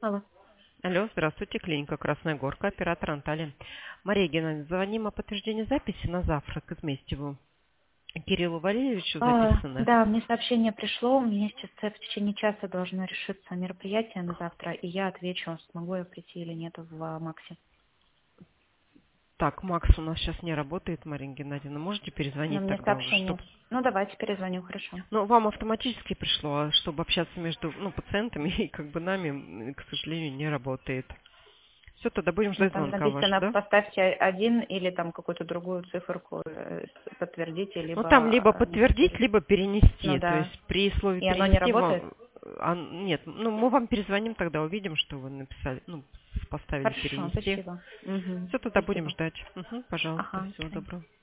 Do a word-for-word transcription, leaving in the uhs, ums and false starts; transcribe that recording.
Алло. Алло, здравствуйте, клиника Красная Горка, оператор Анталия. Мария Геннадьевна, звоним о подтверждении записи на завтрак из Местеву. Кириллу Валерьевичу А, записано. да, мне сообщение пришло, у меня сейчас в течение часа должно решиться мероприятие на завтра, и я отвечу, смогу я прийти или нет в а, Максе. Так, Макс у нас сейчас не работает, Мария Геннадьевна. Можете Но перезвонить мне тогда уже, сообщение. чтобы... Ну, давайте перезвоню, хорошо. Ну, вам автоматически пришло, а чтобы общаться между ну, пациентами и как бы нами, м, к сожалению, не работает. Все, тогда будем Ну, ждать там звонка ваш, написано, да? поставьте один или там какую-то другую циферку, э, подтвердите, Ну, там либо либо а, не подтвердить, подтвердить. либо Ну перенести. То да. есть при слове И оно не перенести работает? вам... а, нет, ну мы вам перезвоним, тогда увидим, что вы написали, ну, поставили Хорошо, перенести. спасибо. Угу, Все, тогда будем спасибо. ждать. Мгм, пожалуйста, Ага, до всего свидания. доброго.